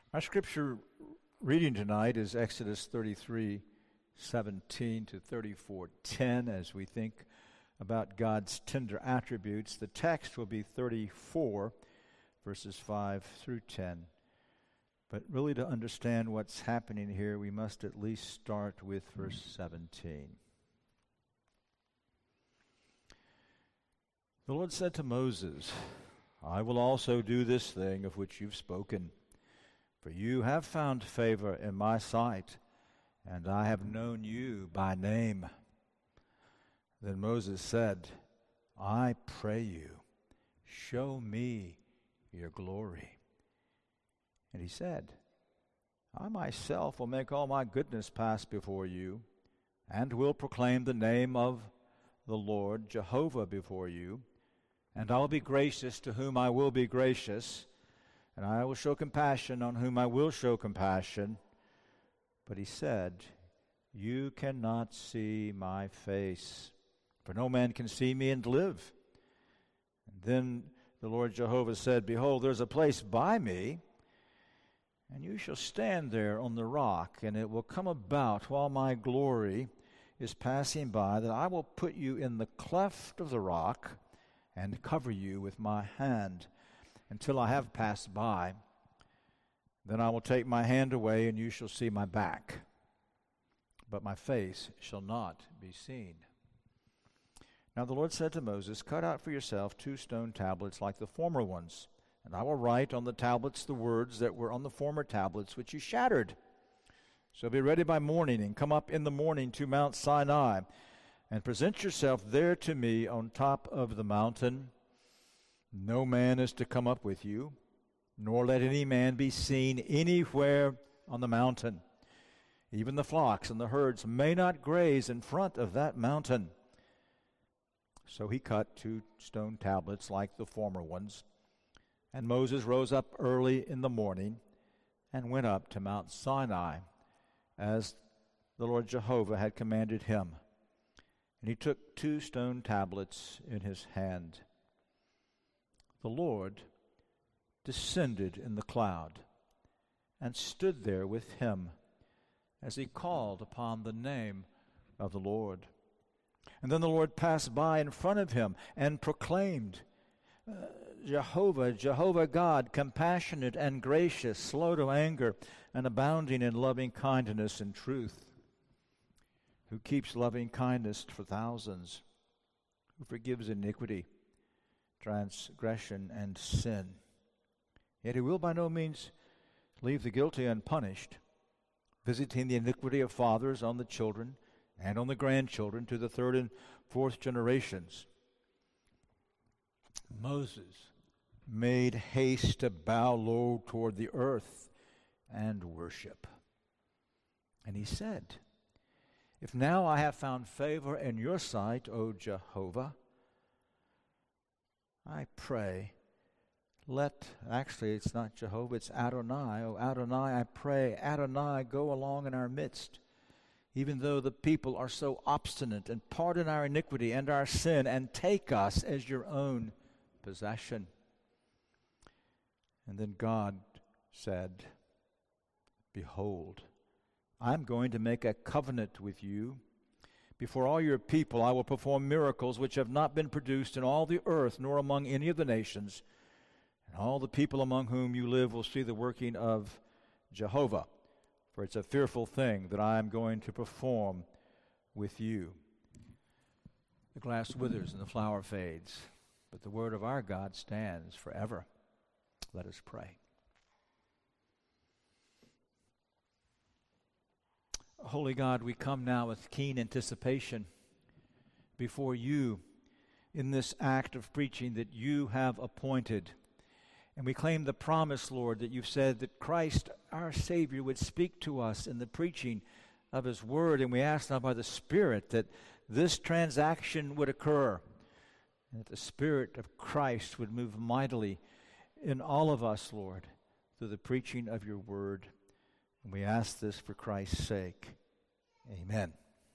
Our scripture reading tonight is Exodus 33:17 to 34:10. As we think about God's tender attributes, the text will be 34, verses 5 through 10. But really, to understand what's happening here, we must at least start with verse 17. The Lord said to Moses, "I will also do this thing of which you've spoken. For you have found favor in my sight, and I have known you by name." Then Moses said, "I pray you, show me your glory." And he said, "I myself will make all my goodness pass before you, and will proclaim the name of the Lord Jehovah before you, and I will be gracious to whom I will be gracious, and I will show compassion on whom I will show compassion." But he said, "You cannot see my face, for no man can see me and live." And then the Lord Jehovah said, "Behold, there's a place by me, and you shall stand there on the rock, and it will come about while my glory is passing by, that I will put you in the cleft of the rock and cover you with my hand until I have passed by. Then I will take my hand away, and you shall see my back, but my face shall not be seen." Now the Lord said to Moses, "Cut out for yourself 2 stone tablets like the former ones, and I will write on the tablets the words that were on the former tablets which you shattered. So be ready by morning, and come up in the morning to Mount Sinai, and present yourself there to me on top of the mountain. No man is to come up with you, nor let any man be seen anywhere on the mountain. Even the flocks and the herds may not graze in front of that mountain." So he cut 2 stone tablets like the former ones. And Moses rose up early in the morning and went up to Mount Sinai, as the Lord Jehovah had commanded him. And he took 2 stone tablets in his hand. The Lord descended in the cloud and stood there with him as he called upon the name of the Lord. And then the Lord passed by in front of him and proclaimed, "Jehovah, Jehovah God, compassionate and gracious, slow to anger, and abounding in loving kindness and truth, who keeps loving kindness for thousands, who forgives iniquity, transgression, and sin. Yet he will by no means leave the guilty unpunished, visiting the iniquity of fathers on the children and on the grandchildren to the 3rd and 4th generations." Moses made haste to bow low toward the earth and worship. And he said, "If now I have found favor in your sight, O Jehovah, I pray, actually it's not Jehovah, it's Adonai. O Adonai, I pray, Adonai, go along in our midst, even though the people are so obstinate, and pardon our iniquity and our sin, and take us as your own possession." And then God said, "Behold, I'm going to make a covenant with you. Before all your people I will perform miracles which have not been produced in all the earth, nor among any of the nations. And all the people among whom you live will see the working of Jehovah. For it's a fearful thing that I am going to perform with you." The grass withers and the flower fades, but the word of our God stands forever. Let us pray. Holy God, we come now with keen anticipation before you in this act of preaching that you have appointed. And we claim the promise, Lord, that you've said that Christ, our Savior, would speak to us in the preaching of his word. And we ask now by the Spirit that this transaction would occur, and that the Spirit of Christ would move mightily in all of us, Lord, through the preaching of your word. And we ask this for Christ's sake. Amen.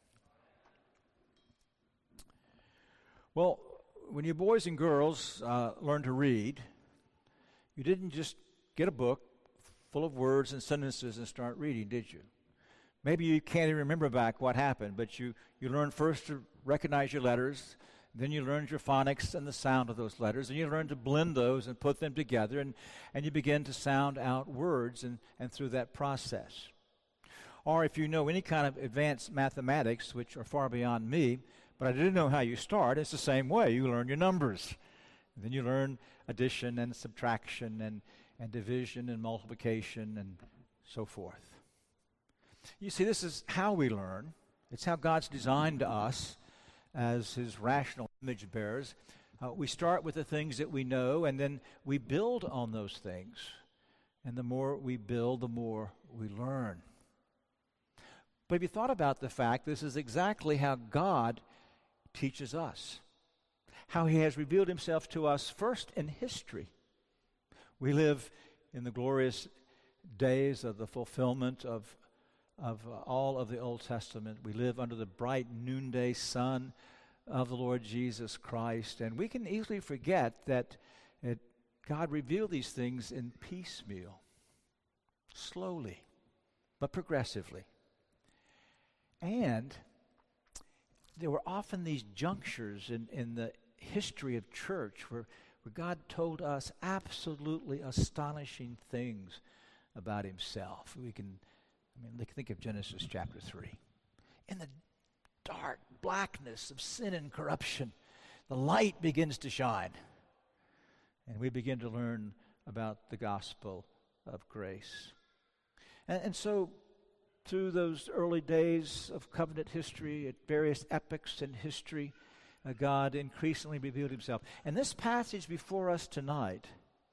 Well, when you boys and girls learn to read, you didn't just get a book, full of words and sentences and start reading, did you? Maybe you can't even remember back what happened, but you learned first to recognize your letters, then you learned your phonics and the sound of those letters, and you learned to blend those and put them together, and you begin to sound out words and through that process. Or if you know any kind of advanced mathematics, which are far beyond me, but I didn't know how you start, it's the same way. You learn your numbers. And then you learn addition and subtraction and division and multiplication and so forth. You see, this is how we learn. It's how God's designed us as his rational image bearers. We start with the things that we know, and then we build on those things. And the more we build, the more we learn. But have you thought about the fact this is exactly how God teaches us? How he has revealed himself to us first in history. We live in the glorious days of the fulfillment of all of the Old Testament. We live under the bright noonday sun of the Lord Jesus Christ, and we can easily forget that God revealed these things in piecemeal, slowly, but progressively. And there were often these junctures in the history of church where God told us absolutely astonishing things about himself. Think of Genesis chapter 3. In the dark blackness of sin and corruption, the light begins to shine. And we begin to learn about the gospel of grace. And so, through those early days of covenant history, at various epochs in history, God increasingly revealed himself. And this passage before us tonight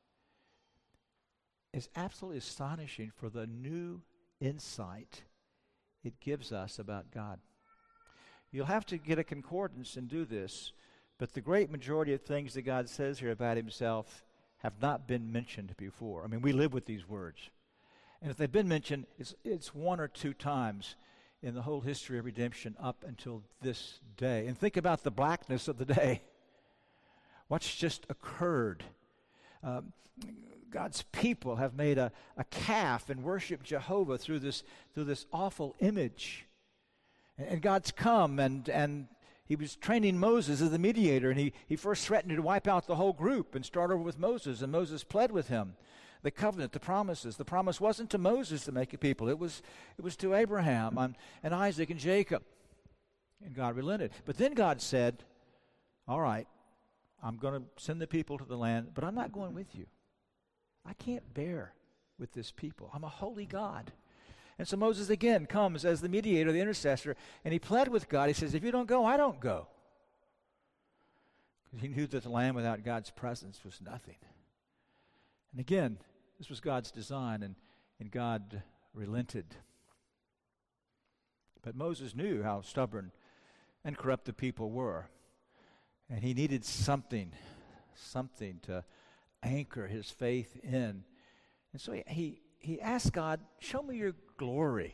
is absolutely astonishing for the new insight it gives us about God. You'll have to get a concordance and do this, but the great majority of things that God says here about himself have not been mentioned before. We live with these words. And if they've been mentioned, it's one or two times in the whole history of redemption up until this day. And think about the blackness of the day. What's just occurred? God's people have made a calf and worshiped Jehovah through this awful image. And God's come and he was training Moses as the mediator, and he first threatened to wipe out the whole group and start over with Moses, and Moses pled with him. The covenant, the promises. The promise wasn't to Moses to make a people. It was to Abraham and Isaac and Jacob. And God relented. But then God said, all right, I'm going to send the people to the land, but I'm not going with you. I can't bear with this people. I'm a holy God. And so Moses again comes as the mediator, the intercessor, and he pled with God. He says, if you don't go, I don't go. Because he knew that the land without God's presence was nothing. And again, this was God's design, and God relented. But Moses knew how stubborn and corrupt the people were. And he needed something to anchor his faith in. And so he asked God, show me your glory.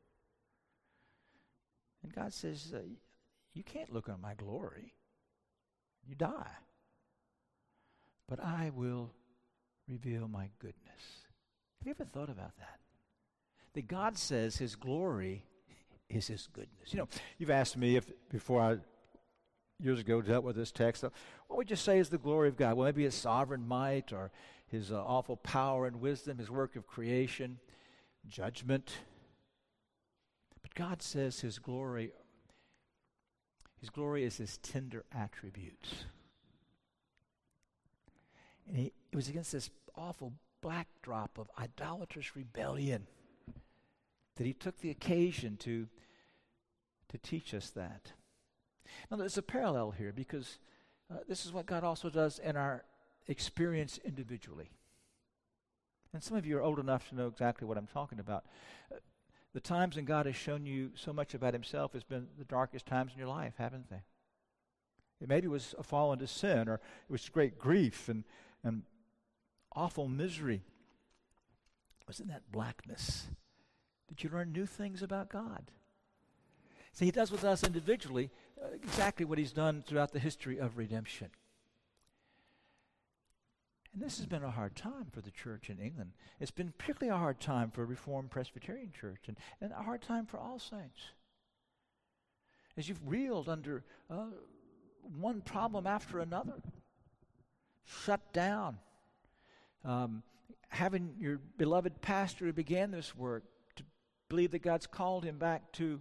And God says, you can't look on my glory. You die. But I will reveal my goodness. Have you ever thought about that? That God says his glory is his goodness. You've asked me if before I years ago dealt with this text, what would you say is the glory of God? Well, maybe his sovereign might, or his awful power and wisdom, his work of creation, judgment. But God says his glory is his tender attributes. And it was against this awful backdrop of idolatrous rebellion that he took the occasion to teach us that. Now, there's a parallel here, because this is what God also does in our experience individually. And some of you are old enough to know exactly what I'm talking about. The times when God has shown you so much about himself has been the darkest times in your life, haven't they? It maybe was a fall into sin, or it was great grief and awful misery. It was in that blackness that you learn new things about God. See, he does with us individually exactly what he's done throughout the history of redemption. And this has been a hard time for the church in England. It's been particularly a hard time for Reformed Presbyterian Church and a hard time for all saints. As you've reeled under one problem after another, shut down, having your beloved pastor who began this work to believe that God's called him back to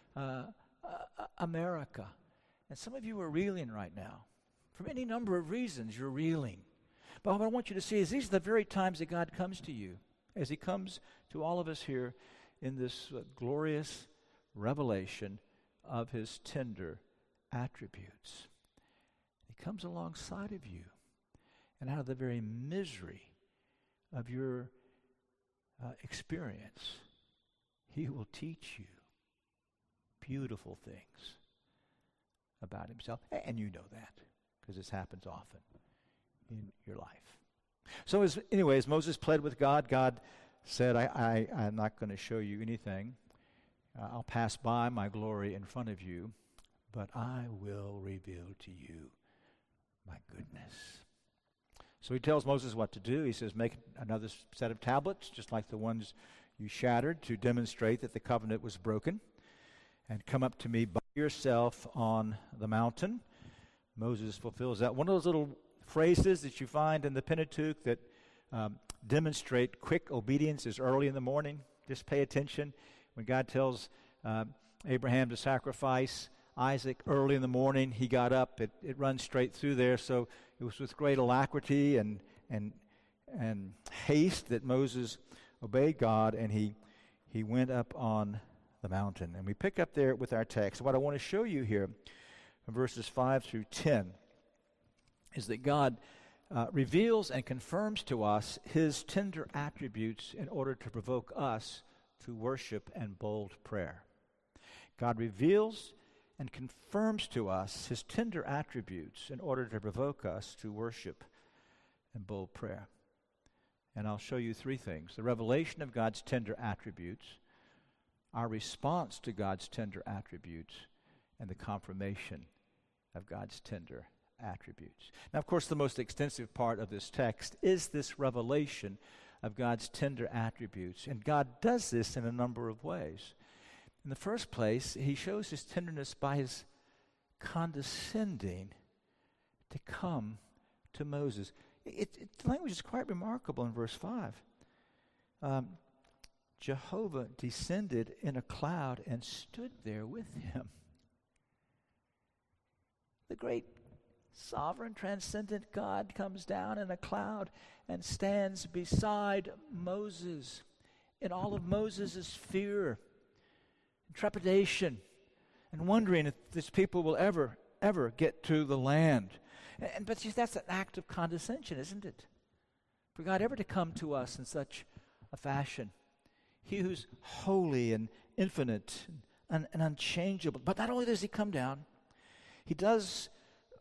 America. And some of you are reeling right now. For any number of reasons, you're reeling. But what I want you to see is these are the very times that God comes to you, as he comes to all of us here in this glorious revelation of his tender attributes. He comes alongside of you, and out of the very misery of your experience, he will teach you beautiful things about himself. And you know that, because this happens often in your life. So as Moses pled with God, God said, I'm not going to show you anything. I'll pass by my glory in front of you, but I will reveal to you my goodness. So he tells Moses what to do. He says, make another set of tablets, just like the ones you shattered, to demonstrate that the covenant was broken, and come up to me by yourself on the mountain. Moses fulfills that. One of those little phrases that you find in the Pentateuch that demonstrate quick obedience is early in the morning. Just pay attention. When God tells Abraham to sacrifice Isaac early in the morning, he got up. It runs straight through there. So it was with great alacrity and haste that Moses obeyed God, and he went up on the mountain. And we pick up there with our text. What I want to show you here from verses 5 through 10 is that God reveals and confirms to us his tender attributes in order to provoke us to worship and bold prayer. God reveals and confirms to us his tender attributes in order to provoke us to worship and bold prayer. And I'll show you three things: the revelation of God's tender attributes, our response to God's tender attributes, and the confirmation of God's tender attributes. Now, of course, the most extensive part of this text is this revelation of God's tender attributes. And God does this in a number of ways. In the first place, he shows his tenderness by his condescending to come to Moses. The language is quite remarkable in verse 5. Jehovah descended in a cloud and stood there with him. The great sovereign, transcendent God comes down in a cloud and stands beside Moses in all of Moses' fear and trepidation and wondering if this people will ever get to the land. But see, that's an act of condescension, isn't it? For God ever to come to us in such a fashion. He who's holy and infinite and unchangeable. But not only does he come down, he does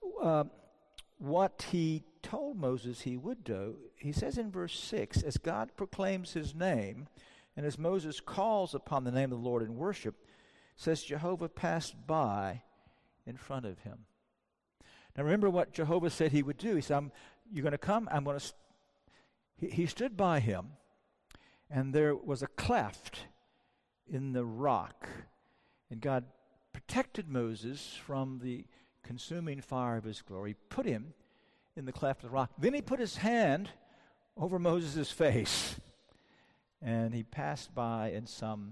what he told Moses he would do. He says in verse 6, as God proclaims his name, and as Moses calls upon the name of the Lord in worship, says Jehovah passed by in front of him. Now remember what Jehovah said he would do. He said, you're going to come, I'm going to... He stood by him, and there was a cleft in the rock, and God protected Moses from the consuming fire of his glory, put him in the cleft of the rock. Then he put his hand over Moses' face, and he passed by in some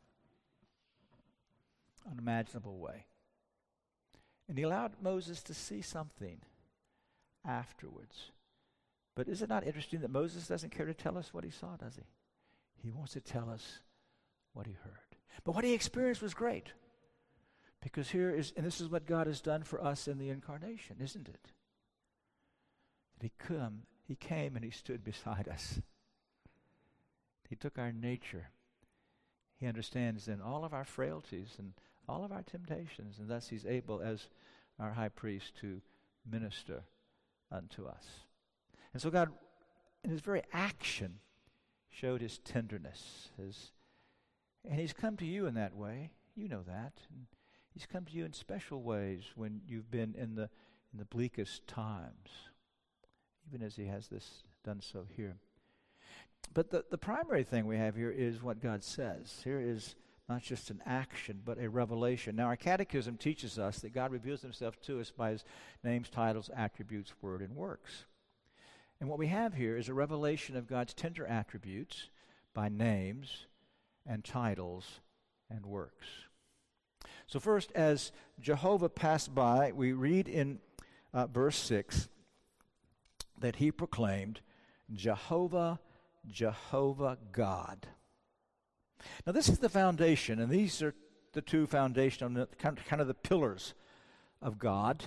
unimaginable way. And he allowed Moses to see something afterwards. But is it not interesting that Moses doesn't care to tell us what he saw, does he? He wants to tell us what he heard. But what he experienced was great. Because this is what God has done for us in the incarnation, isn't it? That he came and he stood beside us. He took our nature. He understands in all of our frailties and all of our temptations, and thus he's able, as our high priest, to minister unto us. And so God, in his very action, showed his tenderness. And he's come to you in that way. You know that. And he's come to you in special ways when you've been in the bleakest times. even as he has this done so here. But the primary thing we have here is what God says. Here is not just an action, but a revelation. Now, our catechism teaches us that God reveals himself to us by his names, titles, attributes, word, and works. And what we have here is a revelation of God's tender attributes by names and titles and works. So first, as Jehovah passed by, we read in verse 6 that he proclaimed, Jehovah, Jehovah God. Now this is the foundation, and these are the two foundational, kind of the pillars of God.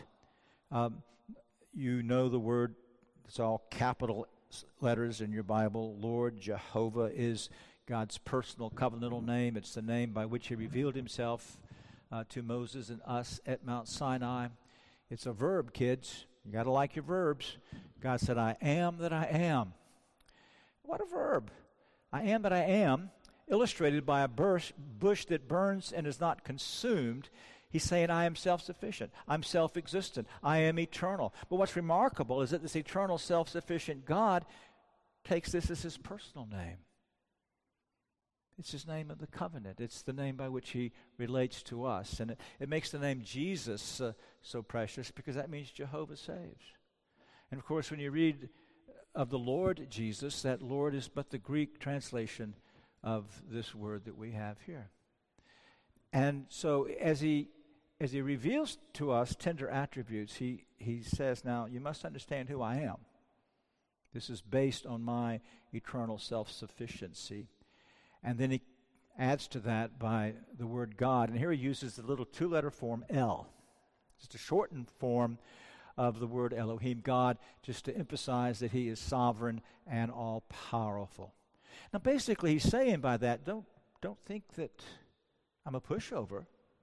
You know the word, it's all capital letters in your Bible. Lord Jehovah is God's personal covenantal name. It's the name by which he revealed himself to Moses and us at Mount Sinai. It's a verb, kids. You got to like your verbs. God said, I am that I am. What a verb. I am that I am, illustrated by a bush that burns and is not consumed. He's saying, I am self-sufficient. I'm self-existent. I am eternal. But what's remarkable is that this eternal, self-sufficient God takes this as his personal name. It's his name of the covenant. It's the name by which he relates to us. And it makes the name Jesus so precious because that means Jehovah saves. And of course, when you read of the Lord Jesus, that Lord is but the Greek translation of this word that we have here. And so as he reveals to us tender attributes, he says, now you must understand who I am. This is based on my eternal self-sufficiency. And then he adds to that by the word God. And here he uses the little two-letter form El. It's a shortened form of the word Elohim, God, just to emphasize that he is sovereign and all-powerful. Now basically he's saying by that, don't think that I'm a pushover.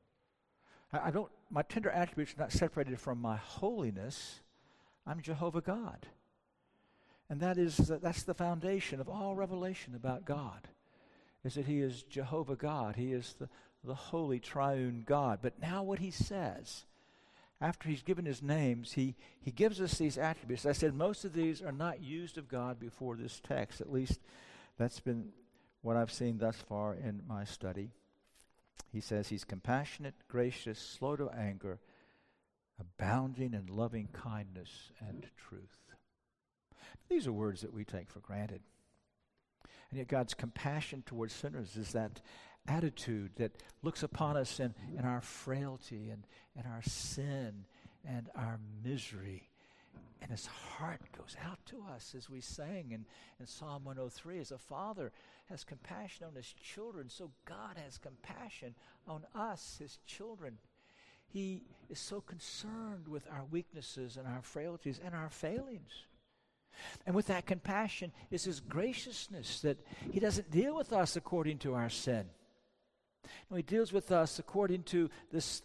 My tender attributes are not separated from my holiness. I'm Jehovah God. And that's the foundation of all revelation about God, is that he is Jehovah God. He is the holy triune God. But now what he says, after he's given his names, he gives us these attributes. I said most of these are not used of God before this text. At least that's been what I've seen thus far in my study. He says he's compassionate, gracious, slow to anger, abounding in loving kindness and truth. These are words that we take for granted. And yet God's compassion towards sinners is that attitude that looks upon us in our frailty and our sin and our misery. And his heart goes out to us, as we sang in Psalm 103. As a father has compassion on his children, so God has compassion on us, his children. He is so concerned with our weaknesses and our frailties and our failings. And with that compassion is his graciousness, that he doesn't deal with us according to our sin. No, he deals with us according to this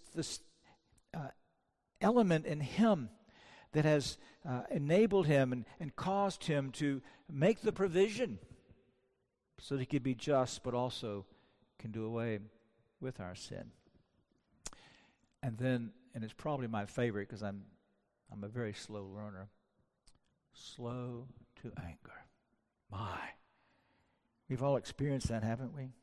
element in him that has enabled him and caused him to make the provision so that he could be just, but also can do away with our sin. And then, and it's probably my favorite because I'm a very slow learner, slow to anger. My. We've all experienced that, haven't we?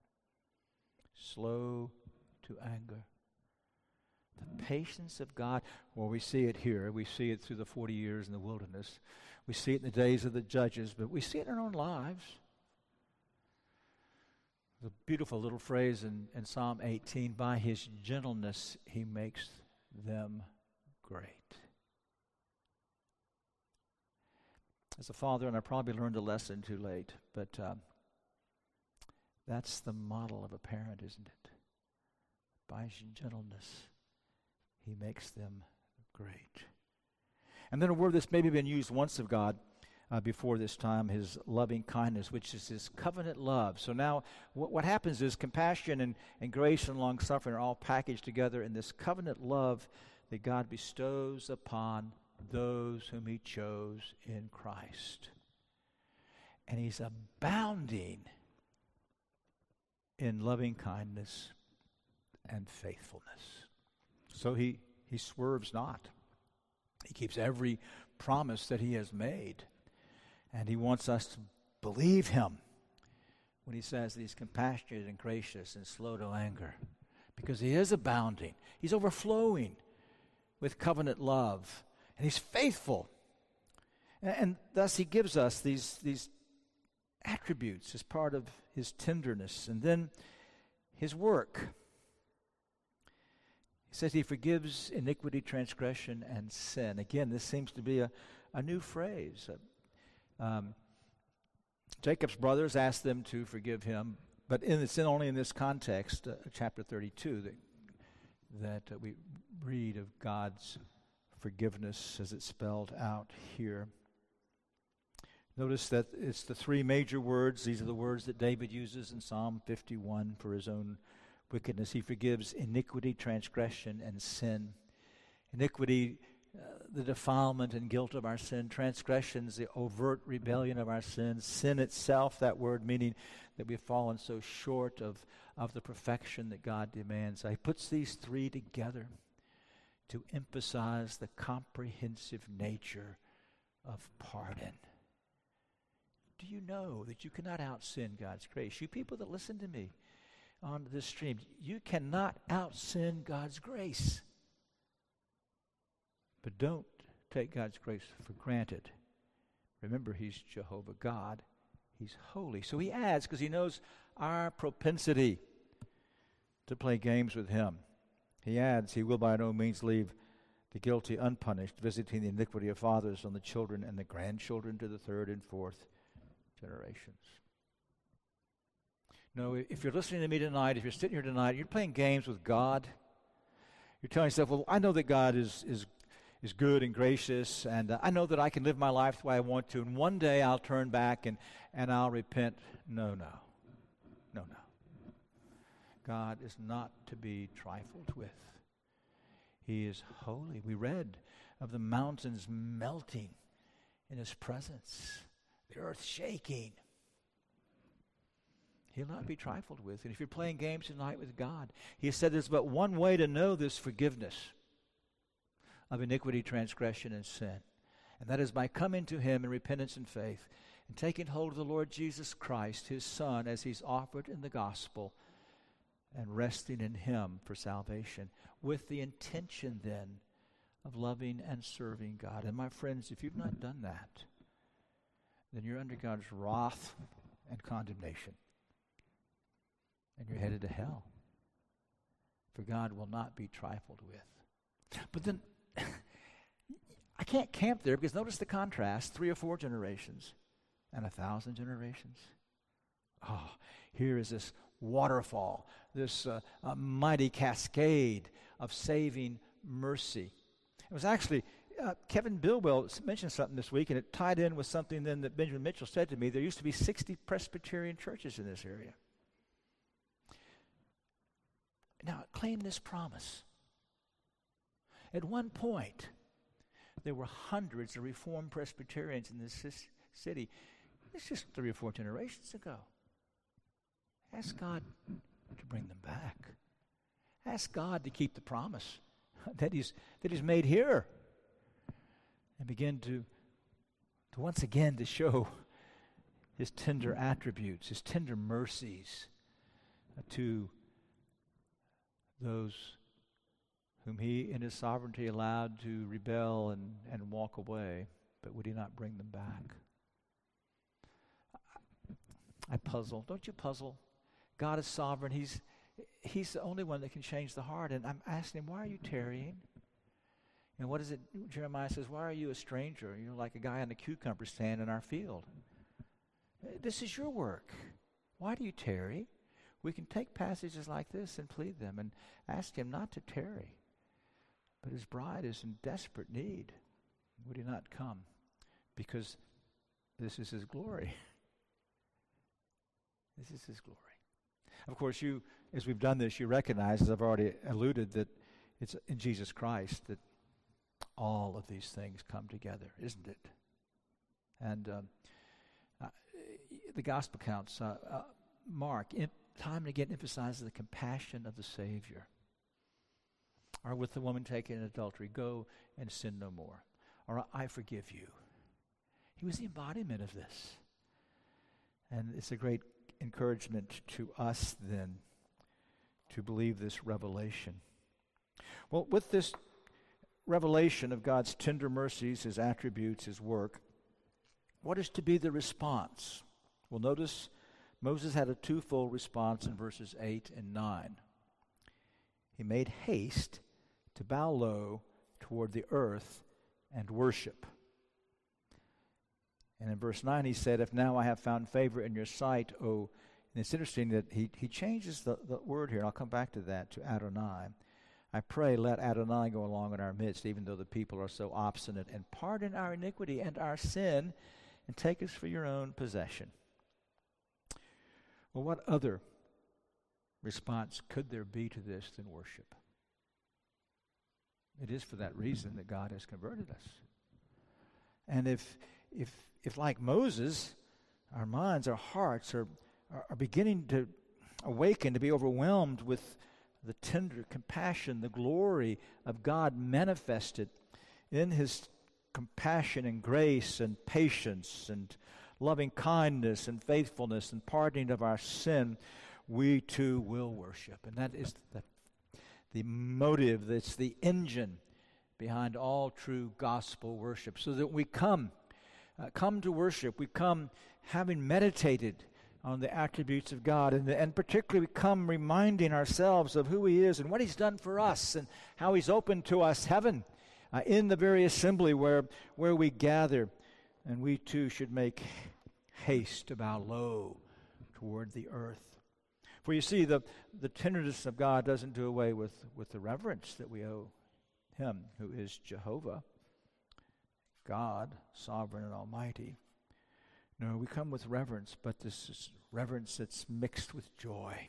Slow to anger. The patience of God, well, we see it here. We see it through the 40 years in the wilderness. We see it in the days of the judges, but we see it in our own lives. The beautiful little phrase in Psalm 18, by his gentleness he makes them great. As a father, and I probably learned a lesson too late, but that's the model of a parent, isn't it? By his gentleness he makes them great. And then a word that's maybe been used once of God before this time, his loving kindness, which is his covenant love. So now what happens is compassion and grace and long-suffering are all packaged together in this covenant love that God bestows upon those whom he chose in Christ. And he's abounding in loving kindness and faithfulness. So he swerves not. He keeps every promise that he has made. And he wants us to believe him when he says that he's compassionate and gracious and slow to anger, because he is abounding. He's overflowing with covenant love, and he's faithful. And thus he gives us these attributes as part of his tenderness. And then his work. He says he forgives iniquity, transgression, and sin. Again, this seems to be a new phrase. Jacob's brothers asked them to forgive him, but it's only in this context, chapter 32, that we read of God's forgiveness as it's spelled out here. Notice that it's the three major words. These are the words that David uses in Psalm 51 for his own wickedness. He forgives iniquity, transgression, and sin. Iniquity, the defilement and guilt of our sin. Transgressions, the overt rebellion of our sins. Sin itself, that word meaning that we've fallen so short of the perfection that God demands. He puts these three together to emphasize the comprehensive nature of pardon. Do you know that you cannot out-sin God's grace? You people that listen to me on this stream, you cannot out-sin God's grace. But don't take God's grace for granted. Remember, he's Jehovah God. He's holy. So he adds, because he knows our propensity to play games with him. He adds, he will by no means leave the guilty unpunished, visiting the iniquity of fathers on the children and the grandchildren to the third and fourth generations. No, if you're listening to me tonight, if you're sitting here tonight, you're playing games with God. You're telling yourself, well, I know that God is good and gracious, and I know that I can live my life the way I want to, and one day I'll turn back and I'll repent. No. God is not to be trifled with. He is holy. We read of the mountains melting in his presence, the earth shaking. He'll not be trifled with. And if you're playing games tonight with God, he said there's but one way to know this forgiveness of iniquity, transgression, and sin. And that is by coming to him in repentance and faith and taking hold of the Lord Jesus Christ, his Son, as he's offered in the gospel, and resting in him for salvation, with the intention then of loving and serving God. And my friends, if you've not done that, then you're under God's wrath and condemnation. And you're headed to hell. For God will not be trifled with. But then, I can't camp there, because notice the contrast, 3 or 4 generations and 1,000 generations. Oh, here is this waterfall, this mighty cascade of saving mercy. It was actually, Kevin Bilwell mentioned something this week, and it tied in with something then that Benjamin Mitchell said to me. There used to be 60 Presbyterian churches in this area. Now, claim this promise. At one point, there were hundreds of Reformed Presbyterians in this city. It's just 3 or 4 generations ago. Ask God to bring them back. Ask God to keep the promise that He's made here, and begin to once again to show His tender attributes, His tender mercies to those whom He in His sovereignty allowed to rebel and walk away, but would He not bring them back? I puzzle. Don't you puzzle? God is sovereign. He's the only one that can change the heart. And I'm asking Him, why are you tarrying? And what is it? Jeremiah says, why are you a stranger? You're like a guy on the cucumber stand in our field. This is your work. Why do you tarry? We can take passages like this and plead them and ask Him not to tarry. But His bride is in desperate need. Would He not come? Because this is His glory. This is His glory. Of course, you, as we've done this, you recognize, as I've already alluded, that it's in Jesus Christ that all of these things come together, isn't it? And the gospel accounts, Mark, time and again emphasizes the compassion of the Savior. Or with the woman taken in adultery, go and sin no more. or I forgive you. He was the embodiment of this. And it's a great encouragement to us then to believe this revelation. Well, with this revelation of God's tender mercies, his attributes, his work, what is to be the response? Well, notice Moses had a twofold response in verses 8 and 9. He made haste to bow low toward the earth and worship. And in verse 9 he said, if now I have found favor in your sight, O... And it's interesting that he changes the word here, and I'll come back to that, to Adonai. I pray, let Adonai go along in our midst, even though the people are so obstinate, and pardon our iniquity and our sin, and take us for your own possession. Well, what other response could there be to this than worship? It is for that reason that God has converted us. And if like Moses, our minds, our hearts are beginning to awaken, to be overwhelmed with the tender compassion, the glory of God manifested in his compassion and grace and patience and loving kindness and faithfulness and pardoning of our sin, we too will worship. And that is the motive, that's the engine behind all true gospel worship, so that we come to worship. We come having meditated on the attributes of God, and particularly we come reminding ourselves of who he is and what he's done for us and how he's opened to us heaven in the very assembly where we gather. And we too should make haste to bow low toward the earth. For you see, the tenderness of God doesn't do away with the reverence that we owe him, who is Jehovah, God, sovereign and almighty. No, we come with reverence, but this is reverence that's mixed with joy,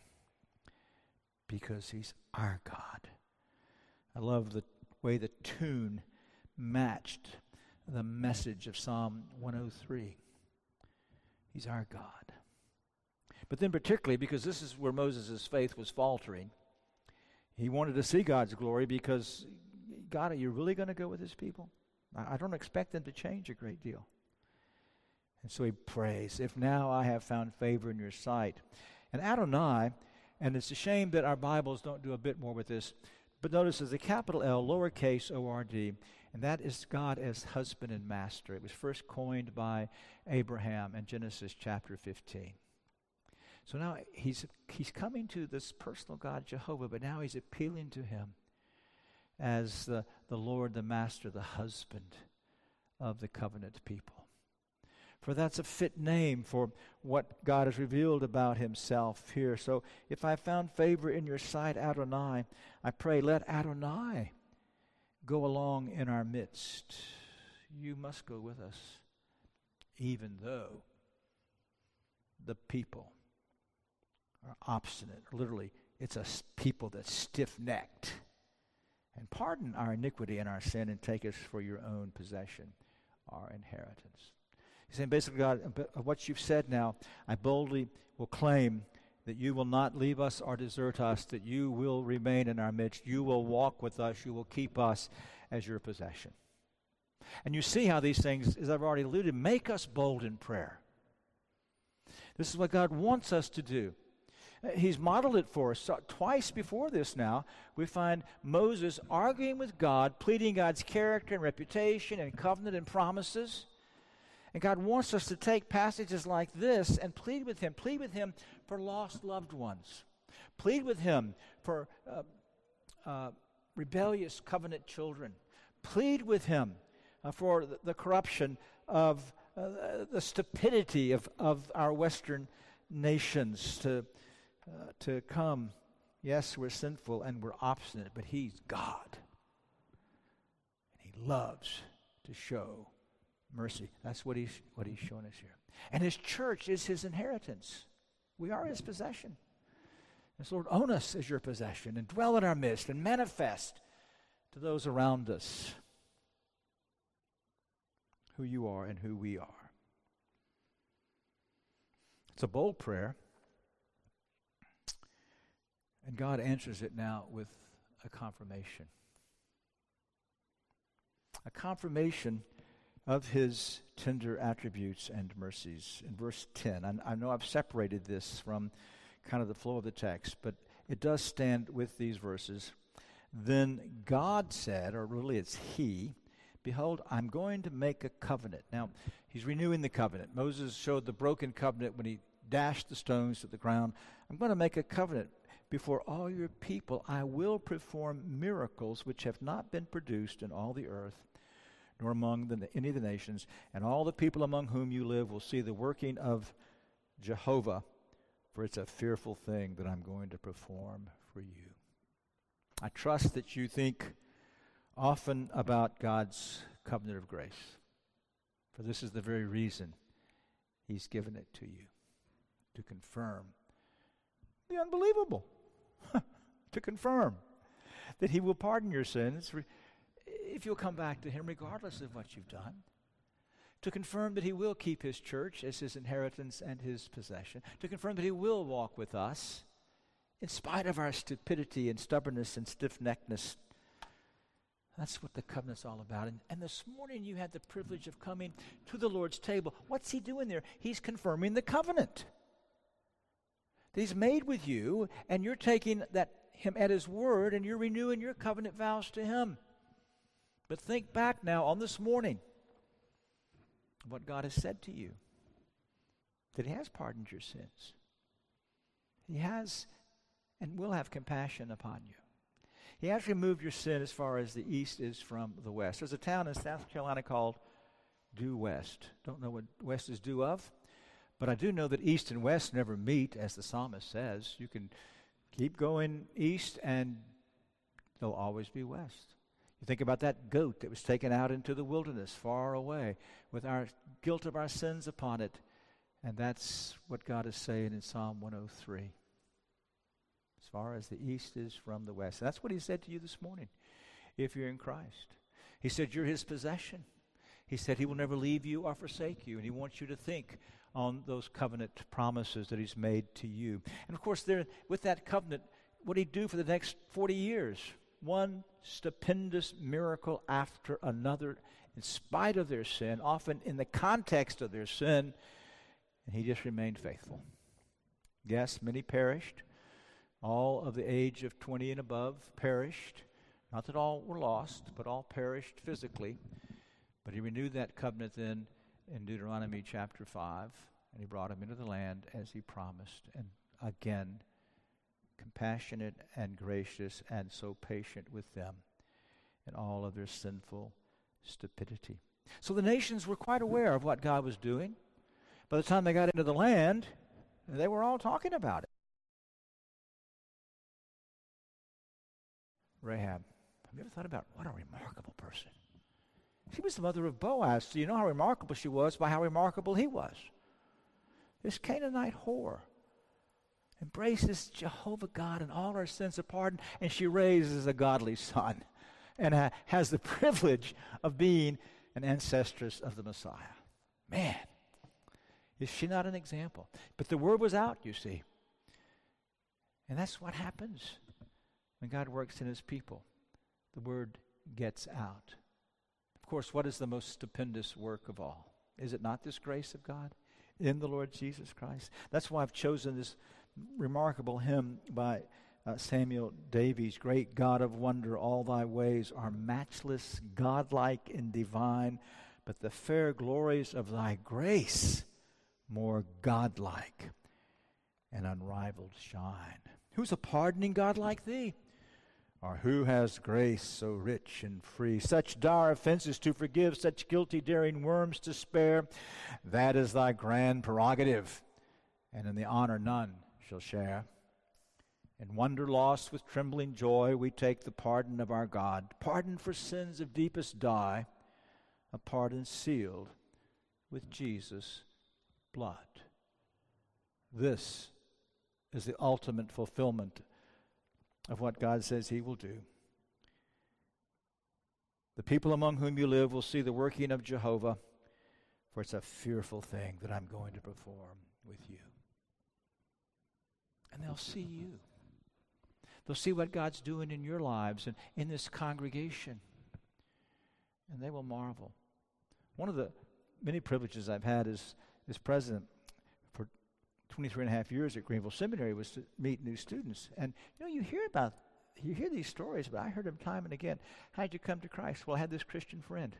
because he's our God. I love the way the tune matched the message of Psalm 103. He's our God. But then particularly, because this is where Moses' faith was faltering, he wanted to see God's glory, because, God, are you really going to go with his people? I don't expect them to change a great deal. And so he prays, if now I have found favor in your sight. And Adonai, and it's a shame that our Bibles don't do a bit more with this, but notice there's a capital L, lowercase O-R-D, and that is God as husband and master. It was first coined by Abraham in Genesis chapter 15. So now he's coming to this personal God, Jehovah, but now he's appealing to him as the Lord, the master, the husband of the covenant people. For that's a fit name for what God has revealed about himself here. So if I found favor in your sight, Adonai, I pray, let Adonai go along in our midst. You must go with us, even though the people are obstinate. Literally, it's a people that's stiff-necked. And pardon our iniquity and our sin, and take us for your own possession, our inheritance. He's saying, basically, God, of what you've said now, I boldly will claim that you will not leave us or desert us, that you will remain in our midst. You will walk with us. You will keep us as your possession. And you see how these things, as I've already alluded, make us bold in prayer. This is what God wants us to do. He's modeled it for us. So twice before this now, we find Moses arguing with God, pleading God's character and reputation and covenant and promises. And God wants us to take passages like this and plead with him for lost loved ones. Plead with him for rebellious covenant children. Plead with him for the corruption of the stupidity of our Western nations to come. Yes, we're sinful and we're obstinate, but he's God. And he loves to show mercy. That's what he's shown us here. And his church is his inheritance. We are his possession. And so, Lord, own us as your possession and dwell in our midst and manifest to those around us who you are and who we are. It's a bold prayer. And God answers it now with a confirmation. a confirmation of his tender attributes and mercies. In verse 10, I know I've separated this from kind of the flow of the text, but it does stand with these verses. Then God said, or really it's he, behold, I'm going to make a covenant. Now, he's renewing the covenant. Moses showed the broken covenant when he dashed the stones to the ground. I'm going to make a covenant before all your people. I will perform miracles which have not been produced in all the earth, nor among any of the nations, and all the people among whom you live will see the working of Jehovah, for it's a fearful thing that I'm going to perform for you. I trust that you think often about God's covenant of grace, for this is the very reason he's given it to you, to confirm the unbelievable, to confirm that he will pardon your sins if you'll come back to him regardless of what you've done, to confirm that he will keep his church as his inheritance and his possession, to confirm that he will walk with us in spite of our stupidity and stubbornness and stiff-neckedness. That's what the covenant's all about. And this morning you had the privilege of coming to the Lord's table. What's he doing there? He's confirming the covenant that he's made with you, and you're taking him at his word, and you're renewing your covenant vows to him. But think back now on this morning what God has said to you, that he has pardoned your sins. He has and will have compassion upon you. He has removed your sin as far as the east is from the west. There's a town in South Carolina called Due West. Don't know what west is due of, but I do know that east and west never meet, as the psalmist says. You can keep going east and there'll always be west. You think about that goat that was taken out into the wilderness far away with our guilt of our sins upon it. And that's what God is saying in Psalm 103. As far as the east is from the west. And that's what he said to you this morning, if you're in Christ. He said you're his possession. He said he will never leave you or forsake you. And he wants you to think on those covenant promises that he's made to you. And of course, there, with that covenant, what did he do for the next 40 years? One stupendous miracle after another, in spite of their sin, often in the context of their sin, and he just remained faithful. Yes, many perished. All of the age of 20 and above perished. Not that all were lost, but all perished physically. But he renewed that covenant then in Deuteronomy chapter 5, and he brought them into the land as he promised. And again, compassionate and gracious and so patient with them in all of their sinful stupidity. So the nations were quite aware of what God was doing. By the time they got into the land, they were all talking about it. Rahab. Have you ever thought about what a remarkable person? She was the mother of Boaz. So you know how remarkable she was by how remarkable he was. This Canaanite whore embraces Jehovah God and all her sins are pardoned, and she raises a godly son and has the privilege of being an ancestress of the Messiah. Man, is she not an example? But the word was out, you see. And that's what happens when God works in his people. The word gets out. Of course, what is the most stupendous work of all? Is it not this grace of God in the Lord Jesus Christ? That's why I've chosen this remarkable hymn by Samuel Davies. Great God of wonder, all thy ways are matchless, godlike and divine, but the fair glories of thy grace more godlike and unrivaled shine. Who's a pardoning God like thee? Or who has grace so rich and free, such dire offenses to forgive, such guilty daring worms to spare? That is thy grand prerogative, and in the honor none shall share. In wonder lost with trembling joy, we take the pardon of our God, pardon for sins of deepest dye, a pardon sealed with Jesus' blood. This is the ultimate fulfillment of what God says he will do. The people among whom you live will see the working of Jehovah, for it's a fearful thing that I'm going to perform with you. And they'll see you. They'll see what God's doing in your lives and in this congregation. and they will marvel. One of the many privileges I've had as president for 23 and a half years at Greenville Seminary was to meet new students. And you hear these stories, but I heard them time and again. How'd you come to Christ? Well, I had this Christian friend,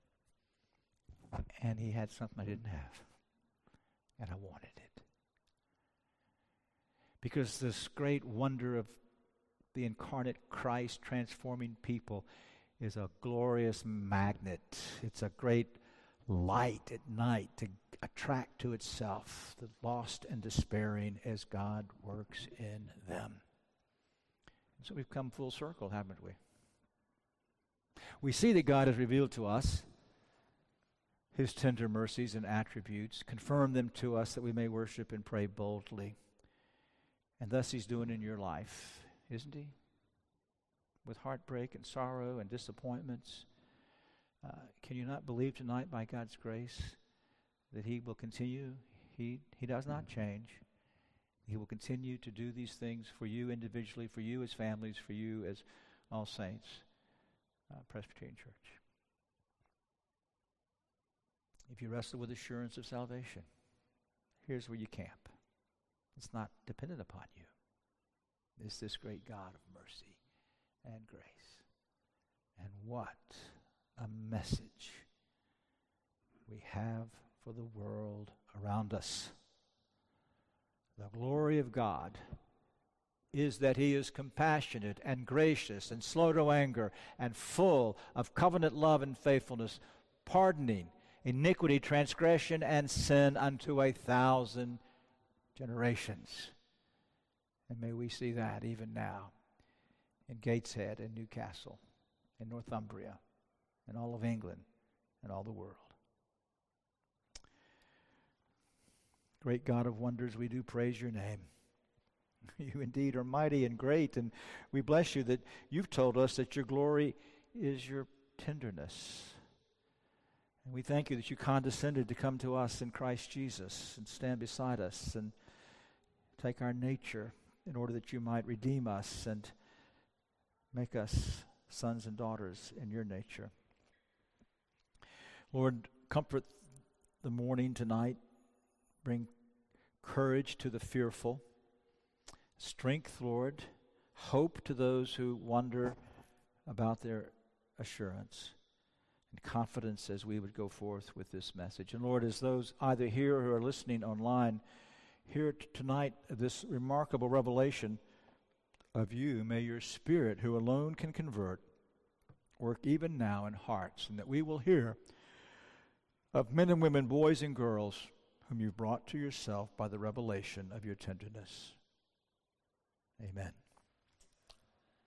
and he had something I didn't have, and I wanted it. Because this great wonder of the incarnate Christ transforming people is a glorious magnet. It's a great light at night to attract to itself the lost and despairing as God works in them. And so we've come full circle, haven't we? We see that God has revealed to us His tender mercies and attributes, confirm them to us that we may worship and pray boldly. And thus He's doing in your life, isn't He? With heartbreak and sorrow and disappointments. Can you not believe tonight by God's grace that He will continue? He does not change. He will continue to do these things for you individually, for you as families, for you as All Saints Presbyterian Church. If you wrestle with assurance of salvation, here's where you camp. It's not dependent upon you. It's this great God of mercy and grace. And what a message we have for the world around us. The glory of God is that He is compassionate and gracious and slow to anger and full of covenant love and faithfulness, pardoning iniquity, transgression, and sin unto 1,000 generations. And may we see that even now in Gateshead and Newcastle, in Northumbria, and all of England, and all the world. Great God of wonders, we do praise your name. You indeed are mighty and great, and we bless you that you've told us that your glory is your tenderness. And we thank you that you condescended to come to us in Christ Jesus and stand beside us and take our nature in order that you might redeem us and make us sons and daughters in your nature. Lord, comfort the mourning tonight. Bring courage to the fearful. Strength, Lord. Hope to those who wonder about their assurance. And confidence as we would go forth with this message. And Lord, as those either here or are listening online, hear tonight this remarkable revelation of you, may your Spirit, who alone can convert, work even now in hearts, and that we will hear of men and women, boys and girls, whom you've brought to yourself by the revelation of your tenderness. Amen.